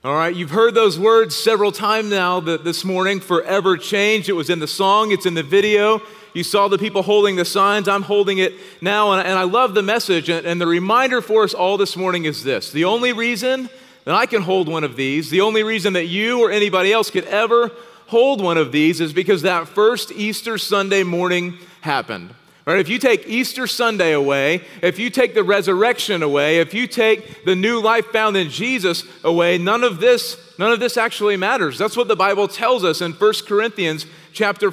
All right, you've heard those words several times now this morning, forever changed. It was in the song, it's in the video. You saw the people holding the signs. I'm holding it now, and I love the message. And the reminder for us all this morning is this. The only reason that I can hold one of these, the only reason that you or anybody else could ever hold one of these is because that first Easter Sunday morning happened. Right? If you take Easter Sunday away, if you take the resurrection away, if you take the new life found in Jesus away, none of this actually matters. That's what the Bible tells us in 1 Corinthians chapter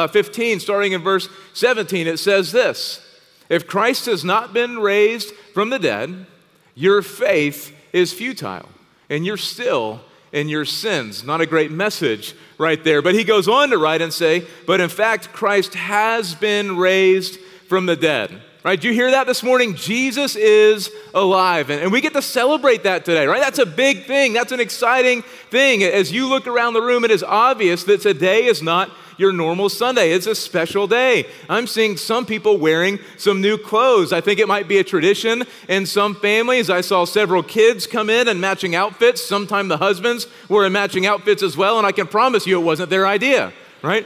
15, starting in verse 17. It says this: if Christ has not been raised from the dead, your faith is futile, and you're still in your sins. Not a great message right there. But he goes on to write and say, but in fact, Christ has been raised from the dead. Right? Do you hear that this morning? Jesus is alive. And we get to celebrate that today, right? That's a big thing. That's an exciting thing. As you look around the room, it is obvious that today is not your normal Sunday. It's a special day. I'm seeing some people wearing some new clothes. I think it might be a tradition in some families. I saw several kids come in matching outfits. Sometimes the husbands were in matching outfits as well, and I can promise you it wasn't their idea, right?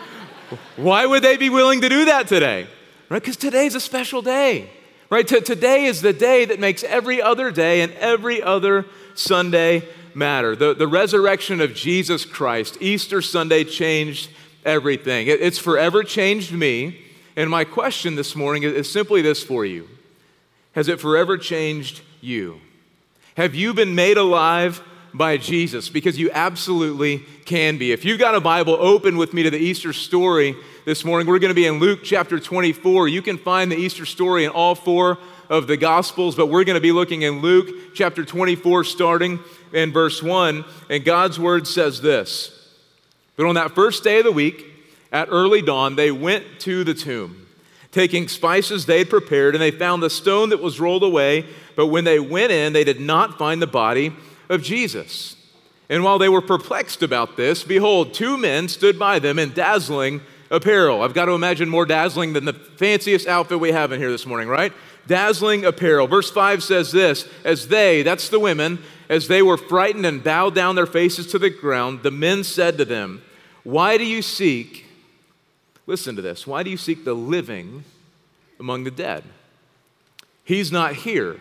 Why would they be willing to do that today? Right? Because today's a special day, right? Today is the day that makes every other day and every other Sunday matter. The resurrection of Jesus Christ, Easter Sunday, changed everything. It's forever changed me. And my question this morning is simply this for you. Has it forever changed you? Have you been made alive by Jesus? Because you absolutely can be. If you've got a Bible, open with me to the Easter story this morning. We're going to be in Luke chapter 24. You can find the Easter story in all four of the Gospels, but we're going to be looking in Luke chapter 24, starting in verse 1. And God's word says this: but on that first day of the week, at early dawn, they went to the tomb, taking spices they had prepared, and they found the stone that was rolled away. But when they went in, they did not find the body of Jesus. And while they were perplexed about this, behold, two men stood by them in dazzling apparel. I've got to imagine more dazzling than the fanciest outfit we have in here this morning, right? Dazzling apparel. Verse 5 says this: as they, that's the women, as they were frightened and bowed down their faces to the ground, the men said to them, why do you seek, listen to this, why do you seek the living among the dead? He's not here.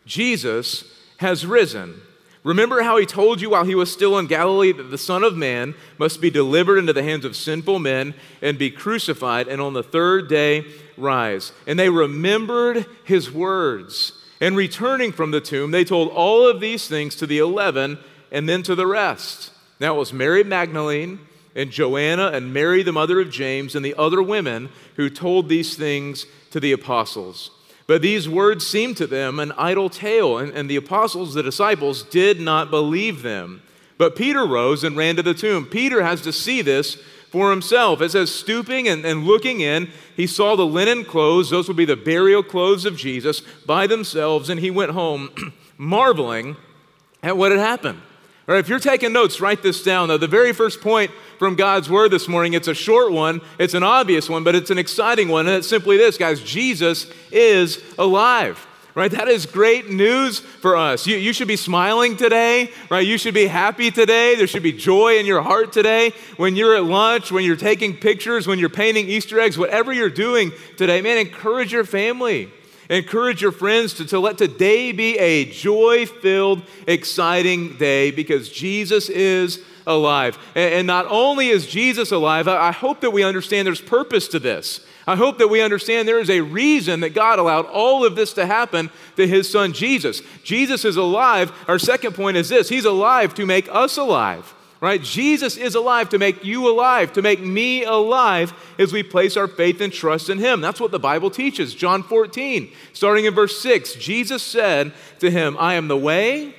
Jesus has risen. Remember how he told you while he was still in Galilee that the Son of Man must be delivered into the hands of sinful men and be crucified, and on the third day rise. And they remembered his words. And returning from the tomb, they told all of these things to the 11 and then to the rest. Now it was Mary Magdalene and Joanna and Mary, the mother of James, and the other women who told these things to the apostles. But these words seemed to them an idle tale, and the apostles, the disciples, did not believe them. But Peter rose and ran to the tomb. Peter has to see this for himself. It says, stooping and looking in, he saw the linen clothes, those would be the burial clothes of Jesus, by themselves, and he went home marveling at what had happened. All right, if you're taking notes, write this down. The very first point from God's word this morning, it's a short one, it's an obvious one, but it's an exciting one, and it's simply this, guys: Jesus is alive. Right? That is great news for us. You should be smiling today, right? You should be happy today. There should be joy in your heart today. When you're at lunch, when you're taking pictures, when you're painting Easter eggs, whatever you're doing today, man, encourage your family. Encourage your friends to let today be a joy-filled, exciting day because Jesus is alive. And not only is Jesus alive, I hope that we understand there's purpose to this. I hope that we understand there is a reason that God allowed all of this to happen to his son Jesus. Jesus is alive. Our second point is this: he's alive to make us alive. Right? Jesus is alive to make you alive, to make me alive as we place our faith and trust in him. That's what the Bible teaches. John 14, starting in verse 6, Jesus said to him, I am the way,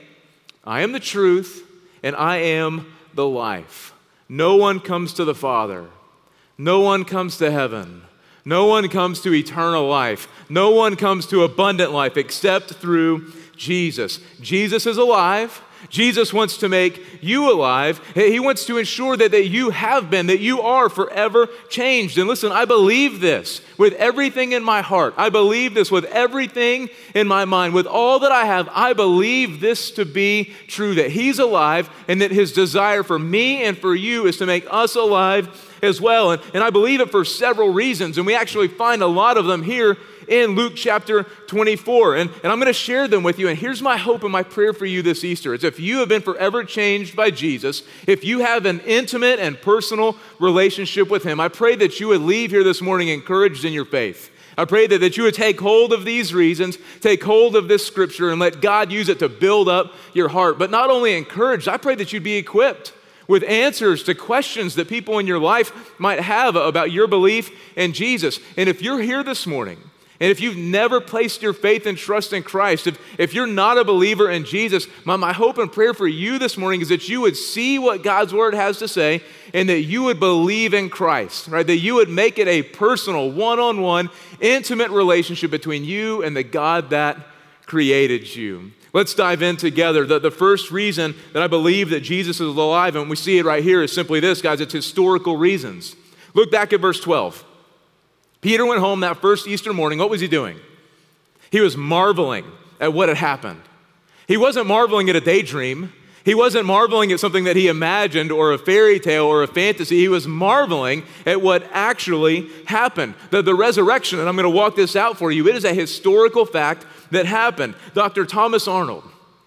I am the truth, and I am the life. No one comes to the Father. No one comes to heaven. No one comes to eternal life. No one comes to abundant life except through Jesus. Jesus is alive. Jesus wants to make you alive. He wants to ensure that you have been, that you are forever changed. And listen, I believe this with everything in my heart. I believe this with everything in my mind. With all that I have, I believe this to be true, that He's alive and that His desire for me and for you is to make us alive as well. And I believe it for several reasons, and we actually find a lot of them here in Luke chapter 24. And I'm going to share them with you. And here's my hope and my prayer for you this Easter. It's if you have been forever changed by Jesus, if you have an intimate and personal relationship with Him, I pray that you would leave here this morning encouraged in your faith. I pray that you would take hold of these reasons, take hold of this scripture, and let God use it to build up your heart. But not only encouraged, I pray that you'd be equipped with answers to questions that people in your life might have about your belief in Jesus. And if you're here this morning, and if you've never placed your faith and trust in Christ, if you're not a believer in Jesus, my hope and prayer for you this morning is that you would see what God's Word has to say and that you would believe in Christ, right? That you would make it a personal, one-on-one, intimate relationship between you and the God that created you. Let's dive in together. The first reason that I believe that Jesus is alive, and we see it right here, is simply this, guys. It's historical reasons. Look back at verse 12. Peter went home that first Easter morning. What was he doing? He was marveling at what had happened. He wasn't marveling at a daydream. He wasn't marveling at something that he imagined or a fairy tale or a fantasy. He was marveling at what actually happened. The resurrection, and I'm going to walk this out for you, it is a historical fact that happened. Dr. Thomas Arnold,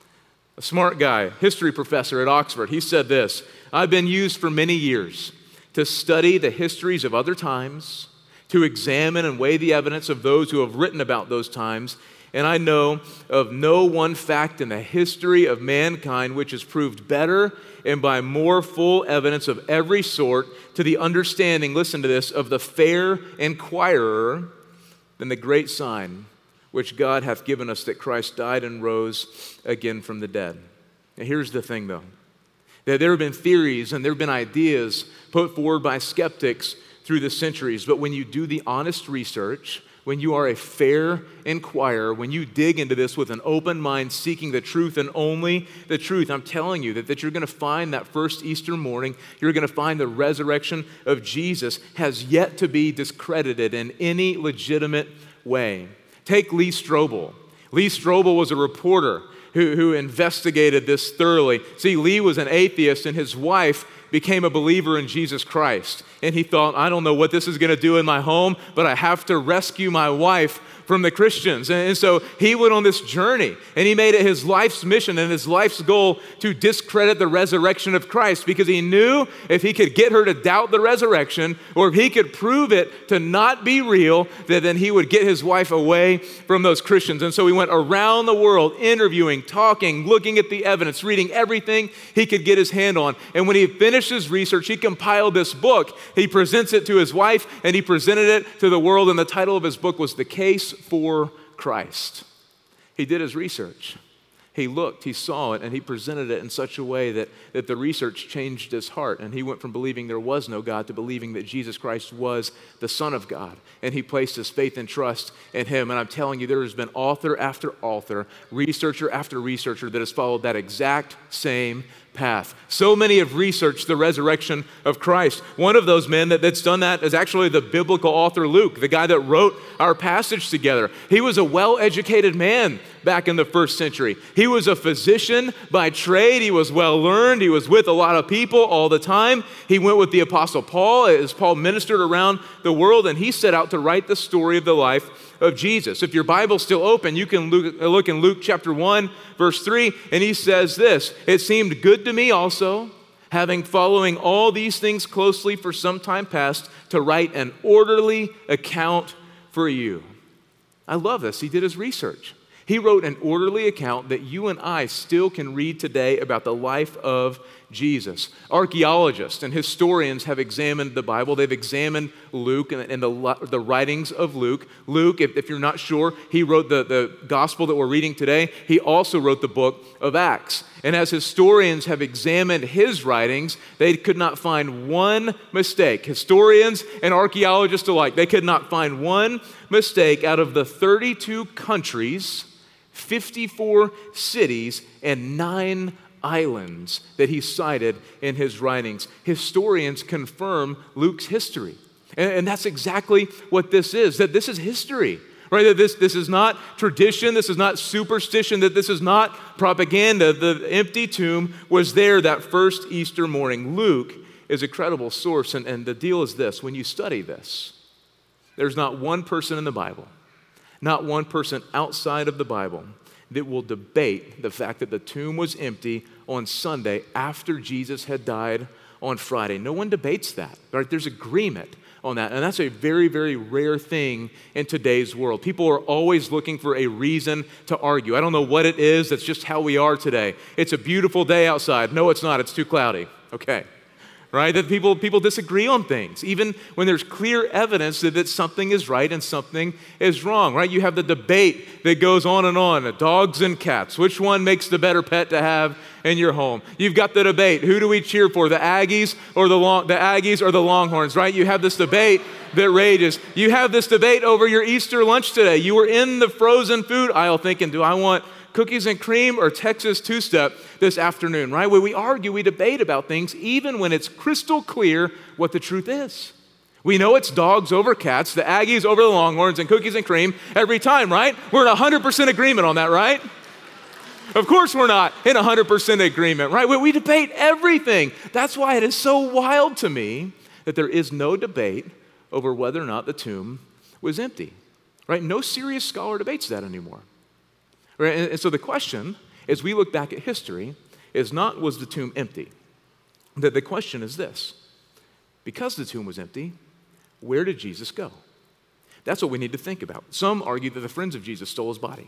a smart guy, history professor at Oxford, he said this: I've been used for many years to study the histories of other times, to examine and weigh the evidence of those who have written about those times, and I know of no one fact in the history of mankind which has proved better and by more full evidence of every sort to the understanding, listen to this, of the fair inquirer than the great sign which God hath given us, that Christ died and rose again from the dead. Now here's the thing though, that there have been theories and there have been ideas put forward by skeptics through the centuries, but when you do the honest research, when you are a fair inquirer, when you dig into this with an open mind, seeking the truth and only the truth, I'm telling you that you're going to find that first Easter morning, you're going to find the resurrection of Jesus has yet to be discredited in any legitimate way. Take Lee Strobel. Lee Strobel was a reporter who investigated this thoroughly. See, Lee was an atheist, and his wife became a believer in Jesus Christ. And he thought, I don't know what this is going to do in my home, but I have to rescue my wife from the Christians. And so he went on this journey, and he made it his life's mission and his life's goal to discredit the resurrection of Christ, because he knew if he could get her to doubt the resurrection, or if he could prove it to not be real, that then he would get his wife away from those Christians. And so he went around the world interviewing, talking, looking at the evidence, reading everything he could get his hand on. And when he finished his research, he compiled this book. He presents it to his wife, and he presented it to the world, and the title of his book was The Case for Christ. He did his research. He looked, he saw it, and he presented it in such a way that the research changed his heart. And he went from believing there was no God to believing that Jesus Christ was the Son of God. And he placed his faith and trust in Him. And I'm telling you, there has been author after author, researcher after researcher that has followed that exact same path. So many have researched the resurrection of Christ. One of those men that's done that is actually the biblical author Luke, the guy that wrote our passage together. He was a well-educated man back in the first century. He was a physician by trade. He was well-learned. He was with a lot of people all the time. He went with the Apostle Paul as Paul ministered around the world, and he set out to write the story of the life of Jesus. If your Bible's still open, you can look in Luke chapter 1, verse 3, and he says this: It seemed good to me also, having following all these things closely for some time past, to write an orderly account for you. I love this. He did his research. He wrote an orderly account that you and I still can read today about the life of Jesus. Archaeologists and historians have examined the Bible. They've examined Luke and the writings of Luke. Luke, if you're not sure, he wrote the gospel that we're reading today. He also wrote the book of Acts. And as historians have examined his writings, they could not find one mistake. Historians and archaeologists alike, they could not find one mistake out of the 32 countries, 54 cities, and 9 islands that he cited in his writings. Historians confirm Luke's history. And that's exactly what this is, that this is history. Right, that this is not tradition, this is not superstition, that this is not propaganda. The empty tomb was there that first Easter morning. Luke is a credible source, and the deal is this: when you study this, there's not one person in the Bible, not one person outside of the Bible that will debate the fact that the tomb was empty on Sunday after Jesus had died on Friday. No one debates that, right? There's agreement on that. And that's a very, very rare thing in today's world. People are always looking for a reason to argue. I don't know what it is. That's just how we are today. It's a beautiful day outside. No, it's not. It's too cloudy. Okay. Right? That people disagree on things, even when there's clear evidence that something is right and something is wrong, right? You have the debate that goes on, dogs and cats. Which one makes the better pet to have in your home? You've got the debate. Who do we cheer for, the Aggies or the Longhorns, right? You have this debate that rages. You have this debate over your Easter lunch today. You were in the frozen food aisle thinking, do I want cookies and cream or Texas two-step this afternoon, right? Where we argue, we debate about things even when it's crystal clear what the truth is. We know it's dogs over cats, the Aggies over the Longhorns, and cookies and cream every time, right? We're in 100% agreement on that, right? Of course we're not in 100% agreement, right? We debate everything. That's why it is so wild to me that there is no debate over whether or not the tomb was empty, right? No serious scholar debates that anymore. Right? And so the question, as we look back at history, is not was the tomb empty? The question is this: because the tomb was empty, where did Jesus go? That's what we need to think about. Some argue that the friends of Jesus stole his body.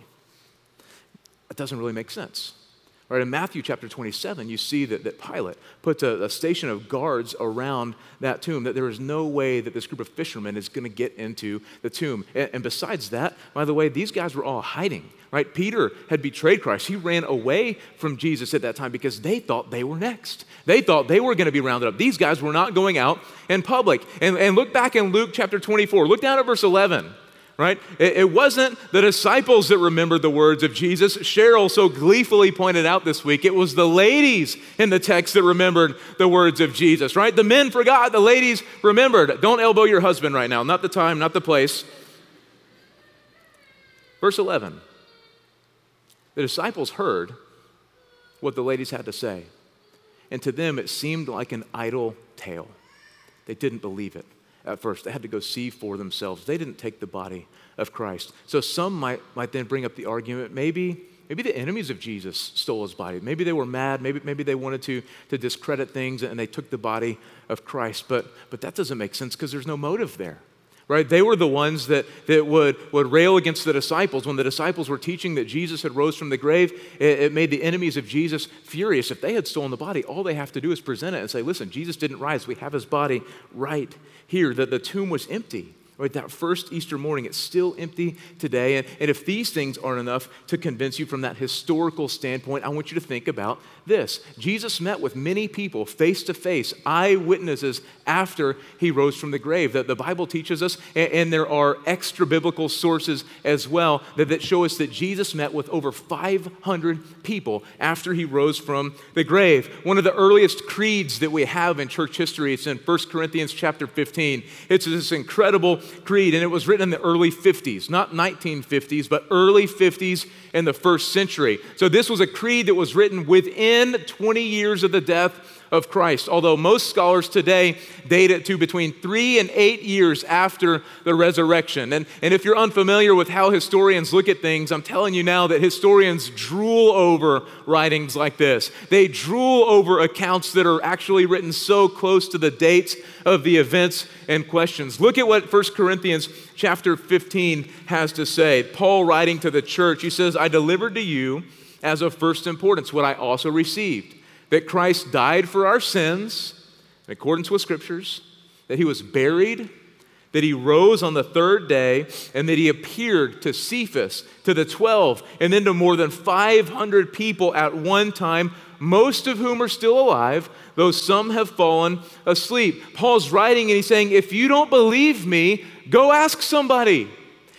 That doesn't really make sense. Right, in Matthew chapter 27, you see that Pilate put a station of guards around that tomb, that there is no way that this group of fishermen is going to get into the tomb. And besides that, by the way, these guys were all hiding, right? Peter had betrayed Christ. He ran away from Jesus at that time because they thought they were next. They thought they were going to be rounded up. These guys were not going out in public. And look back in Luke chapter 24. Look down at verse 11. Right? It wasn't the disciples that remembered the words of Jesus. Cheryl so gleefully pointed out this week, it was the ladies in the text that remembered the words of Jesus, right? The men forgot, the ladies remembered. Don't elbow your husband right now. Not the time, not the place. Verse 11. The disciples heard what the ladies had to say, and to them it seemed like an idle tale. They didn't believe it. At first, they had to go see for themselves. They didn't take the body of Christ. So some might then bring up the argument, maybe the enemies of Jesus stole his body. Maybe they were mad. Maybe they wanted to discredit things and they took the body of Christ. But that doesn't make sense because there's no motive there. Right? They were the ones that would rail against the disciples. When the disciples were teaching that Jesus had rose from the grave, it made the enemies of Jesus furious. If they had stolen the body, all they have to do is present it and say, listen, Jesus didn't rise. We have his body right here. That the tomb was empty. Right, that first Easter morning, it's still empty today. And if these things aren't enough to convince you from that historical standpoint, I want you to think about this. Jesus met with many people face to face, eyewitnesses after he rose from the grave. The Bible teaches us, and there are extra biblical sources as well that show us that Jesus met with over 500 people after he rose from the grave. One of the earliest creeds that we have in church history, it's in 1 Corinthians chapter 15. It's this incredible creed, and it was written in the early 50s, not 1950s, but early 50s in the first century. So this was a creed that was written within 20 years of the death of Christ, although most scholars today date it to between 3 and 8 years after the resurrection. And if you're unfamiliar with how historians look at things, I'm telling you now that historians drool over writings like this. They drool over accounts that are actually written so close to the dates of the events and questions. Look at what 1 Corinthians chapter 15 has to say. Paul writing to the church, he says, I delivered to you as of first importance what I also received, that Christ died for our sins in accordance with scriptures, that he was buried, that he rose on the third day, and that he appeared to Cephas, to the 12, and then to more than 500 people at one time, most of whom are still alive, though some have fallen asleep. Paul's writing and he's saying, if you don't believe me, go ask somebody.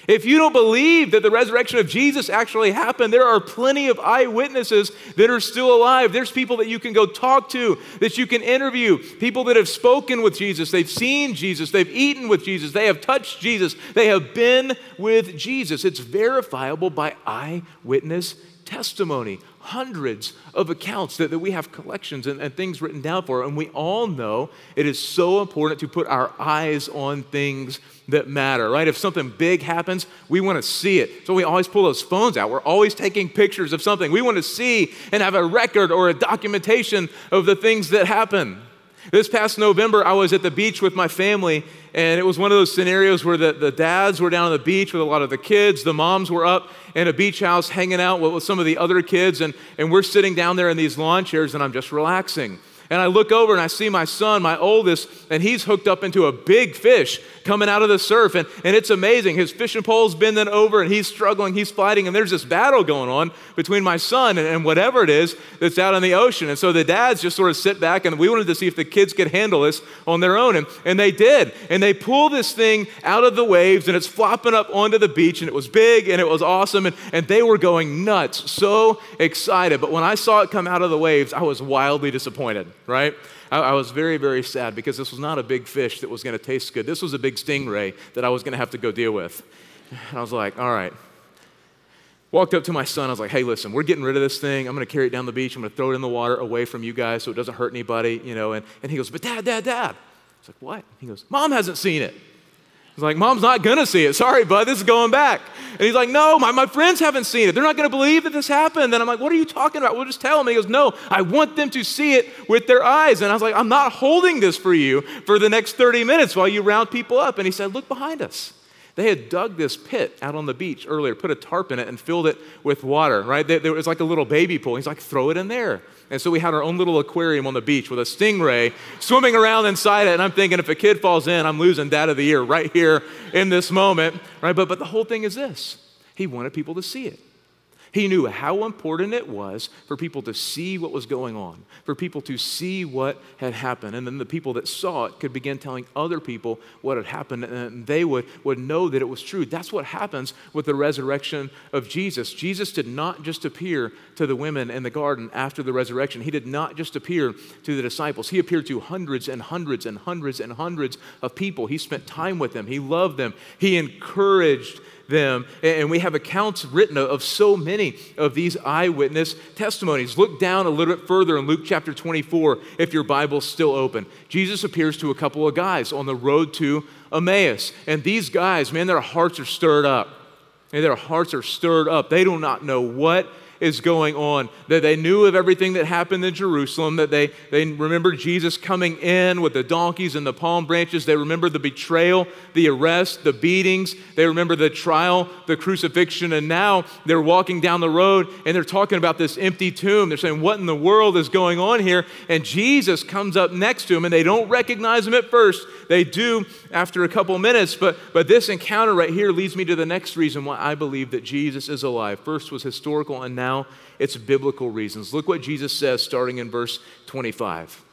If you don't believe that the resurrection of Jesus actually happened, there are plenty of eyewitnesses that are still alive. There's people that you can go talk to, that you can interview, people that have spoken with Jesus, they've seen Jesus, they've eaten with Jesus, they have touched Jesus, they have been with Jesus. It's verifiable by eyewitness testimony. Hundreds of accounts that we have collections and things written down for. And we all know it is so important to put our eyes on things that matter, right? If something big happens, we want to see it. So we always pull those phones out. We're always taking pictures of something. We want to see and have a record or a documentation of the things that happen. This past November, I was at the beach with my family, and it was one of those scenarios where the dads were down on the beach with a lot of the kids, the moms were up in a beach house hanging out with some of the other kids, and we're sitting down there in these lawn chairs, and I'm just relaxing. And I look over and I see my son, my oldest, and he's hooked up into a big fish coming out of the surf. And it's amazing. His fishing pole's bending over and he's struggling, he's fighting. And there's this battle going on between my son and whatever it is that's out in the ocean. And so the dads just sort of sit back, and we wanted to see if the kids could handle this on their own. And they did. And they pull this thing out of the waves, and it's flopping up onto the beach. And it was big and it was awesome. And they were going nuts, so excited. But when I saw it come out of the waves, I was wildly disappointed. Right? I was very, very sad because this was not a big fish that was going to taste good. This was a big stingray that I was going to have to go deal with. And I was like, all right. Walked up to my son. I was like, hey, listen, we're getting rid of this thing. I'm going to carry it down the beach. I'm going to throw it in the water away from you guys so it doesn't hurt anybody, you know. And he goes, but Dad. I was like, what? He goes, Mom hasn't seen it. I was like, Mom's not going to see it. Sorry, bud, this is going back. And he's like, no, my friends haven't seen it. They're not going to believe that this happened. And I'm like, what are you talking about? We'll just tell them. And he goes, no, I want them to see it with their eyes. And I was like, I'm not holding this for you for the next 30 minutes while you round people up. And he said, look behind us. They had dug this pit out on the beach earlier, put a tarp in it and filled it with water, right? There was like a little baby pool. He's like, throw it in there. And so we had our own little aquarium on the beach with a stingray swimming around inside it. And I'm thinking, if a kid falls in, I'm losing Dad of the Year right here in this moment, right? But the whole thing is this. He wanted people to see it. He knew how important it was for people to see what was going on, for people to see what had happened. And then the people that saw it could begin telling other people what had happened, and they would know that it was true. That's what happens with the resurrection of Jesus. Jesus did not just appear to the women in the garden after the resurrection. He did not just appear to the disciples. He appeared to hundreds and hundreds and hundreds and hundreds of people. He spent time with them. He loved them. He encouraged them. And we have accounts written of so many of these eyewitness testimonies. Look down a little bit further in Luke chapter 24 if your Bible's still open. Jesus appears to a couple of guys on the road to Emmaus. And these guys, man, their hearts are stirred up. And their hearts are stirred up. They do not know what is going on, that they knew of everything that happened in Jerusalem, that they remember Jesus coming in with the donkeys and the palm branches. They remember the betrayal, the arrest, the beatings. They remember the trial, the crucifixion, and now they're walking down the road and they're talking about this empty tomb. They're saying, what in the world is going on here? And Jesus comes up next to them, and they don't recognize him at first. They do after a couple minutes, but this encounter right here leads me to the next reason why I believe that Jesus is alive. First was historical, and now it's biblical reasons. Look what Jesus says starting in verse 25.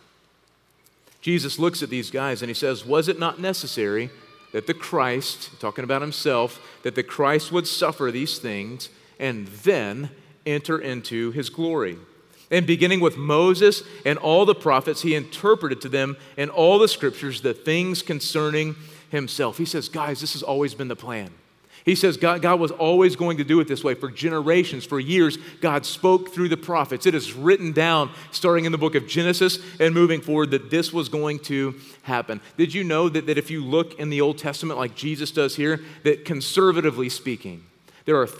Jesus looks at these guys and he says, was it not necessary that the Christ, talking about himself, that the Christ would suffer these things and then enter into his glory? And beginning with Moses and all the prophets, he interpreted to them in all the scriptures the things concerning himself. He says, guys, this has always been the plan. He says God was always going to do it this way for generations, for years. God spoke through the prophets. It is written down starting in the book of Genesis and moving forward that this was going to happen. Did you know that if you look in the Old Testament like Jesus does here, that conservatively speaking, there are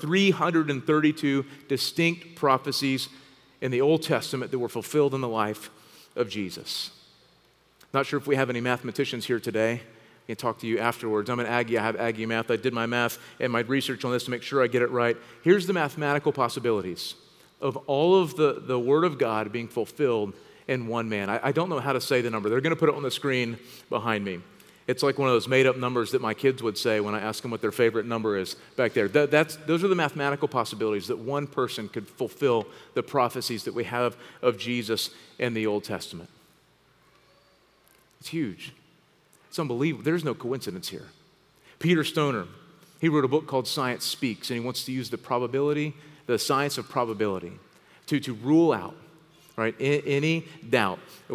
332 distinct prophecies in the Old Testament that were fulfilled in the life of Jesus? Not sure if we have any mathematicians here today. I can talk to you afterwards. I'm an Aggie. I have Aggie math. I did my math and my research on this to make sure I get it right. Here's the mathematical possibilities of all of the Word of God being fulfilled in one man. I don't know how to say the number. They're going to put it on the screen behind me. It's like one of those made-up numbers that my kids would say when I ask them what their favorite number is back there. Those are the mathematical possibilities that one person could fulfill the prophecies that we have of Jesus in the Old Testament. It's huge. It's unbelievable. There's no coincidence here. Peter Stoner, He wrote a book called Science Speaks, and he wants to use the science of probability, to rule out, right, any doubt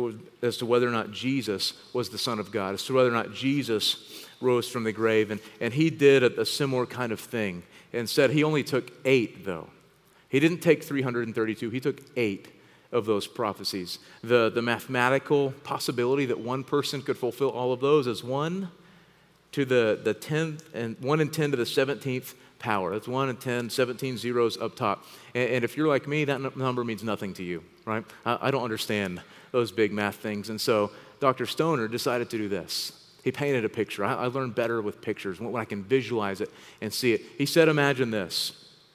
as to whether or not Jesus was the Son of God, as to whether or not Jesus rose from the grave. And he did a similar kind of thing and said he only took 8, though. He didn't take 332. He took 8 of those prophecies. The mathematical possibility that one person could fulfill all of those is 1 to the 10th and 1 in 10 to the 17th power. That's 1 in 10, 17 zeros up top. And if you're like me, that number means nothing to you, right? I don't understand those big math things. And so Dr. Stoner decided to do this. He painted a picture. I learn better with pictures when I can visualize it and see it. He said, imagine this.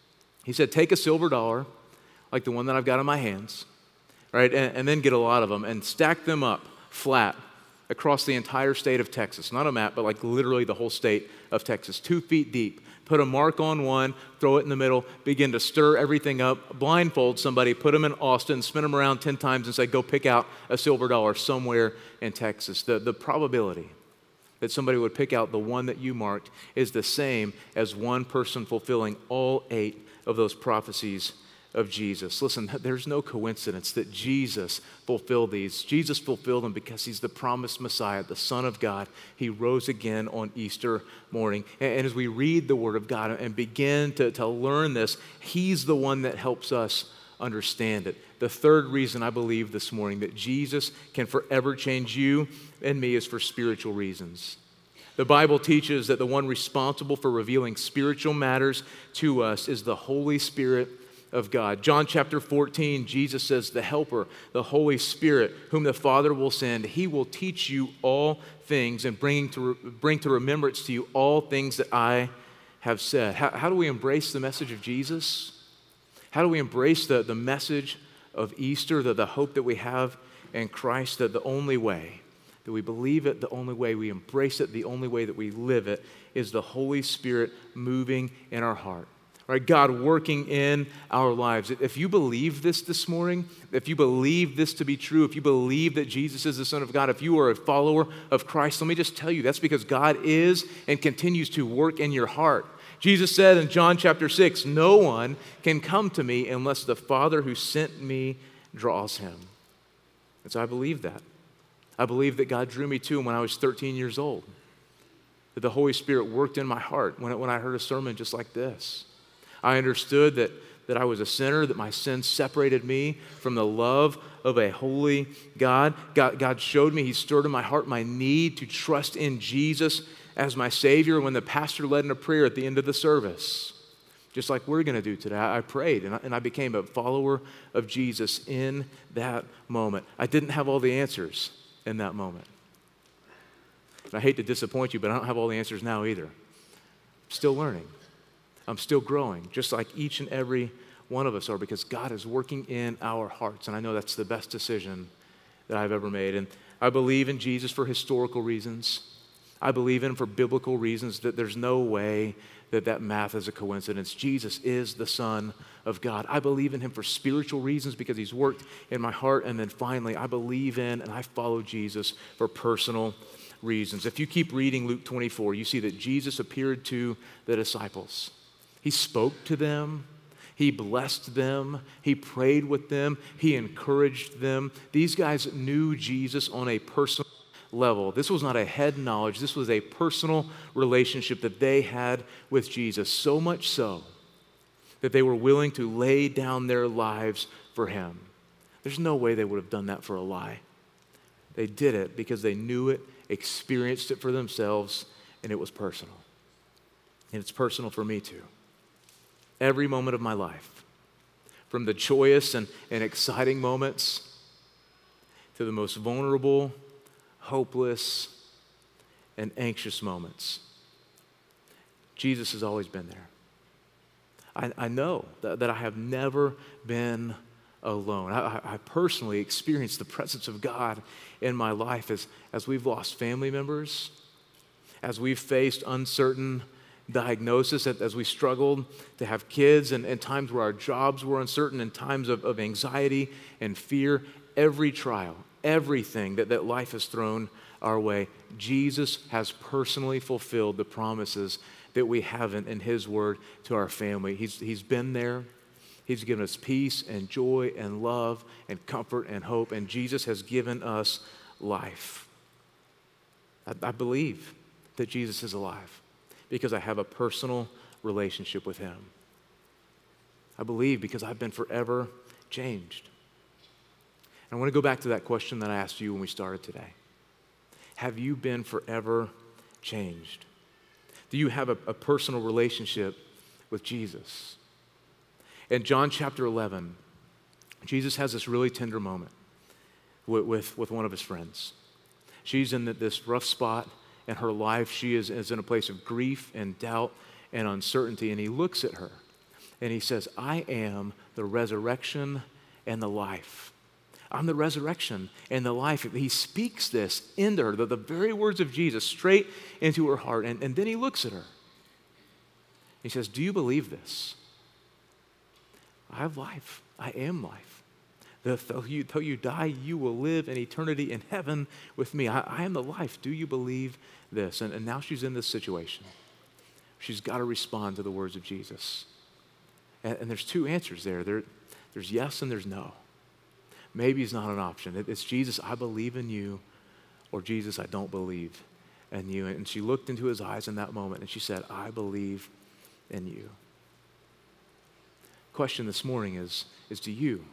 He said, take a silver dollar, like the one that I've got in my hands, right, and then get a lot of them and stack them up flat across the entire state of Texas. Not a map, but like literally the whole state of Texas, 2 feet deep. Put a mark on one, throw it in the middle, begin to stir everything up, blindfold somebody, put them in Austin, spin them around 10 times and say, go pick out a silver dollar somewhere in Texas. The probability that somebody would pick out the one that you marked is the same as one person fulfilling all 8 of those prophecies of Jesus. Listen, there's no coincidence that Jesus fulfilled these. Jesus fulfilled them because he's the promised Messiah, the Son of God. He rose again on Easter morning. And as we read the Word of God and begin to learn this, he's the one that helps us understand it. The third reason I believe this morning that Jesus can forever change you and me is for spiritual reasons. The Bible teaches that the one responsible for revealing spiritual matters to us is the Holy Spirit of God. John chapter 14, Jesus says, the Helper, the Holy Spirit, whom the Father will send, he will teach you all things and bring to remembrance to you all things that I have said. How do we embrace the message of Jesus? How do we embrace the message of Easter, the hope that we have in Christ, that the only way that we believe it, the only way we embrace it, the only way that we live it is the Holy Spirit moving in our heart. Right, God working in our lives. If you believe this morning, if you believe this to be true, if you believe that Jesus is the Son of God, if you are a follower of Christ, let me just tell you, that's because God is and continues to work in your heart. Jesus said in John chapter 6, no one can come to me unless the Father who sent me draws him. And so I believe that. I believe that God drew me to him when I was 13 years old. That the Holy Spirit worked in my heart when I heard a sermon just like this. I understood that I was a sinner, that my sin separated me from the love of a holy God. God showed me, he stirred in my heart my need to trust in Jesus as my Savior when the pastor led in a prayer at the end of the service. Just like we're going to do today, I prayed and I became a follower of Jesus in that moment. I didn't have all the answers in that moment. And I hate to disappoint you, but I don't have all the answers now either. I'm still learning. I'm still growing, just like each and every one of us are, because God is working in our hearts. And I know that's the best decision that I've ever made. And I believe in Jesus for historical reasons. I believe in him for biblical reasons, that there's no way that math is a coincidence. Jesus is the Son of God. I believe in him for spiritual reasons because he's worked in my heart. And then finally, I believe in and I follow Jesus for personal reasons. If you keep reading Luke 24, you see that Jesus appeared to the disciples. He spoke to them, he blessed them, he prayed with them, he encouraged them. These guys knew Jesus on a personal level. This was not a head knowledge, this was a personal relationship that they had with Jesus, so much so that they were willing to lay down their lives for him. There's no way they would have done that for a lie. They did it because they knew it, experienced it for themselves, and it was personal. And it's personal for me too. Every moment of my life, from the joyous and exciting moments to the most vulnerable, hopeless, and anxious moments, Jesus has always been there. I know that I have never been alone. I personally experienced the presence of God in my life as we've lost family members, as we've faced uncertain diagnosis, as we struggled to have kids, and times where our jobs were uncertain, and times of anxiety and fear. Every trial, everything that life has thrown our way, Jesus has personally fulfilled the promises that we have in his word to our family. He's been there. He's given us peace and joy and love and comfort and hope, and Jesus has given us life. I believe that Jesus is alive because I have a personal relationship with him. I believe because I've been forever changed. And I want to go back to that question that I asked you when we started today. Have you been forever changed? Do you have a personal relationship with Jesus? In John chapter 11, Jesus has this really tender moment with one of his friends. She's in this rough spot in her life. She is in a place of grief and doubt and uncertainty. And he looks at her and he says, I am the resurrection and the life. I'm the resurrection and the life. He speaks this into her, the very words of Jesus, straight into her heart. And then he looks at her. He says, do you believe this? I have life. I am life. Though you die, you will live in eternity in heaven with me. I am the life. Do you believe this? And now she's in this situation. She's got to respond to the words of Jesus. And there's two answers there. There's yes and there's no. Maybe is not an option. It's Jesus, I believe in you, or Jesus, I don't believe in you. And she looked into his eyes in that moment and she said, I believe in you. Question this morning is do you?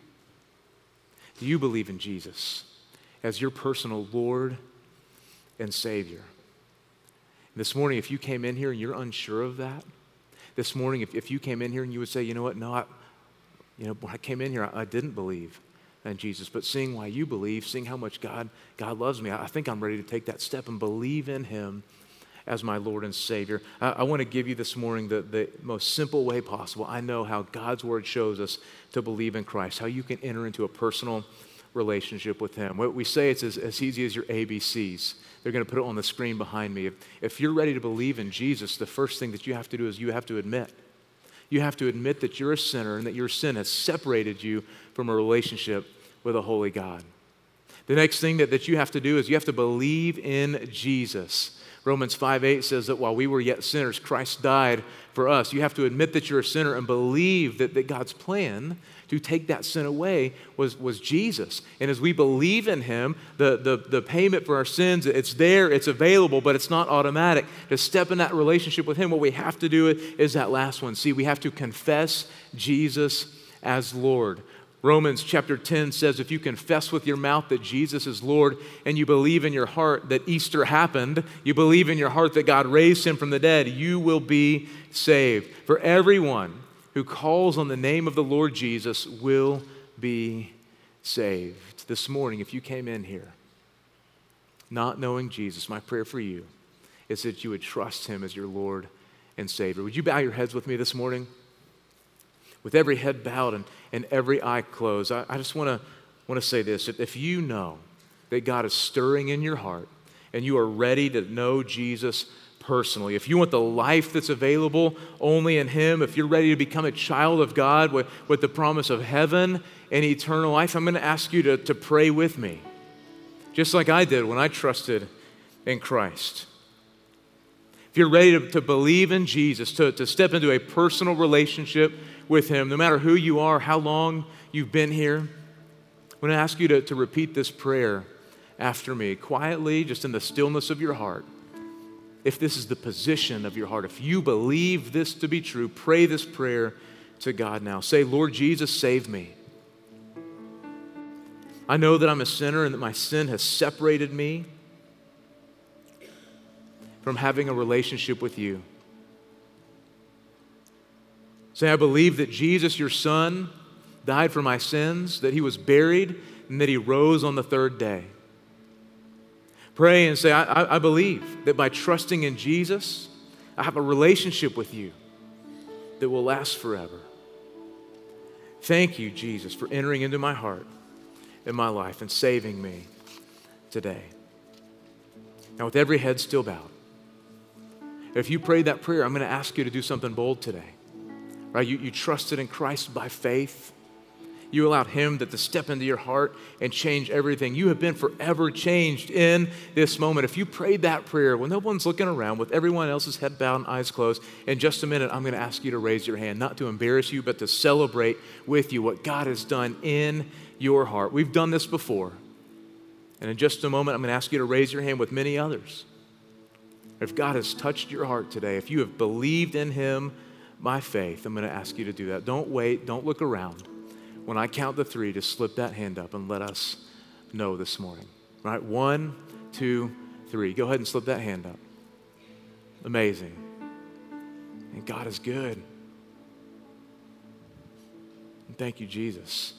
Do you believe in Jesus as your personal Lord and Savior? This morning, if you came in here and you're unsure of that, this morning, if you came in here and you would say, you know what, no, when I came in here, I didn't believe in Jesus, but seeing why you believe, seeing how much God loves me, I think I'm ready to take that step and believe in him as my Lord and Savior. I want to give you this morning the most simple way possible. I know how God's word shows us to believe in Christ, how you can enter into a personal relationship with him. What we say, it's as easy as your ABCs. They're going to put it on the screen behind me. If you're ready to believe in Jesus, the first thing that you have to do is you have to admit. You have to admit that you're a sinner and that your sin has separated you from a relationship with a holy God. The next thing that you have to do is you have to believe in Jesus. Romans 5:8 says that while we were yet sinners, Christ died for us. You have to admit that you're a sinner and believe that God's plan to take that sin away was Jesus. And as we believe in him, the payment for our sins, it's there, it's available, but it's not automatic. To step in that relationship with him, what we have to do is that last one. See, we have to confess Jesus as Lord. Romans chapter 10 says, if you confess with your mouth that Jesus is Lord and you believe in your heart that Easter happened, you believe in your heart that God raised him from the dead, you will be saved. For everyone who calls on the name of the Lord Jesus will be saved. This morning, if you came in here not knowing Jesus, my prayer for you is that you would trust him as your Lord and Savior. Would you bow your heads with me this morning? With every head bowed and every eye closed, I just want to say this. If you know that God is stirring in your heart and you are ready to know Jesus personally, if you want the life that's available only in him, if you're ready to become a child of God with the promise of heaven and eternal life, I'm going to ask you to pray with me, just like I did when I trusted in Christ. If you're ready to believe in Jesus, to step into a personal relationship with him, no matter who you are, how long you've been here, I'm going to ask you to repeat this prayer after me, quietly, just in the stillness of your heart. If this is the position of your heart, if you believe this to be true, pray this prayer to God now. Say, Lord Jesus, save me. I know that I'm a sinner and that my sin has separated me from having a relationship with you. Say, I believe that Jesus, your son, died for my sins, that he was buried, and that he rose on the third day. Pray and say, I believe that by trusting in Jesus, I have a relationship with you that will last forever. Thank you, Jesus, for entering into my heart and my life and saving me today. Now, with every head still bowed, if you prayed that prayer, I'm going to ask you to do something bold today. Right? You trusted in Christ by faith. You allowed him to step into your heart and change everything. You have been forever changed in this moment. If you prayed that prayer when no one's looking around, with everyone else's head bowed and eyes closed, in just a minute, I'm going to ask you to raise your hand, not to embarrass you, but to celebrate with you what God has done in your heart. We've done this before. And in just a moment, I'm going to ask you to raise your hand with many others. If God has touched your heart today, if you have believed in him by faith, I'm going to ask you to do that. Don't wait. Don't look around. When I count to 3, just slip that hand up and let us know this morning. All right, 1, 2, 3. Go ahead and slip that hand up. Amazing. And God is good. And thank you, Jesus.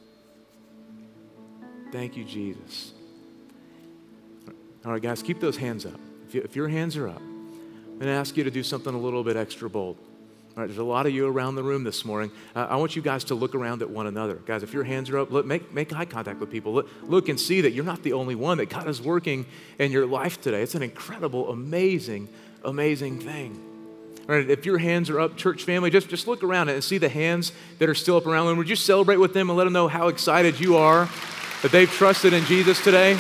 Thank you, Jesus. All right, guys, keep those hands up. If your hands are up, I'm going to ask you to do something a little bit extra bold. All right, there's a lot of you around the room this morning. I want you guys to look around at one another. Guys, if your hands are up, make eye contact with people. Look and see that you're not the only one, that God is working in your life today. It's an incredible, amazing, amazing thing. All right, if your hands are up, church family, just look around and see the hands that are still up around them. Would you celebrate with them and let them know how excited you are that they've trusted in Jesus today?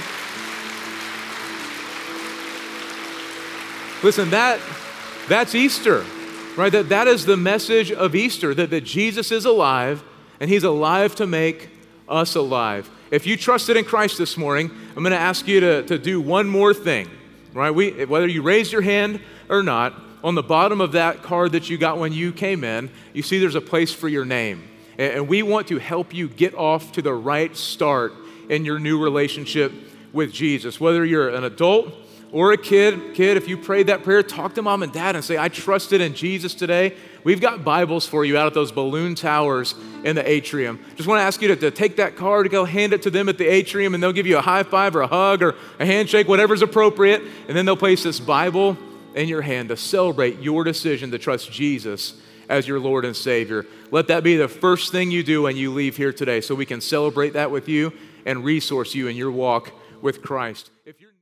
Listen, that's Easter. Right, that is the message of Easter, that Jesus is alive, and he's alive to make us alive. If you trusted in Christ this morning, I'm going to ask you to do one more thing. Right, whether you raised your hand or not, on the bottom of that card that you got when you came in, you see there's a place for your name. And we want to help you get off to the right start in your new relationship with Jesus. Whether you're an adult or a kid, if you prayed that prayer, talk to mom and dad and say, I trusted in Jesus today. We've got Bibles for you out at those balloon towers in the atrium. Just want to ask you to take that card, to go hand it to them at the atrium, and they'll give you a high five or a hug or a handshake, whatever's appropriate, and then they'll place this Bible in your hand to celebrate your decision to trust Jesus as your Lord and Savior. Let that be the first thing you do when you leave here today, so we can celebrate that with you and resource you in your walk with Christ.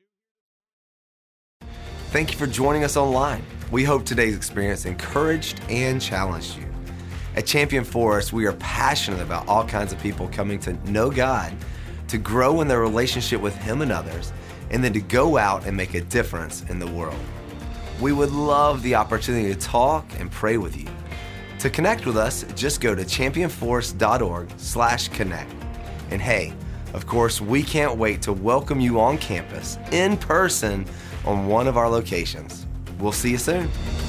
Thank you for joining us online. We hope today's experience encouraged and challenged you. At Champion Forest, we are passionate about all kinds of people coming to know God, to grow in their relationship with Him and others, and then to go out and make a difference in the world. We would love the opportunity to talk and pray with you. To connect with us, just go to championforest.org/connect. And hey, of course, we can't wait to welcome you on campus in person on one of our locations. We'll see you soon.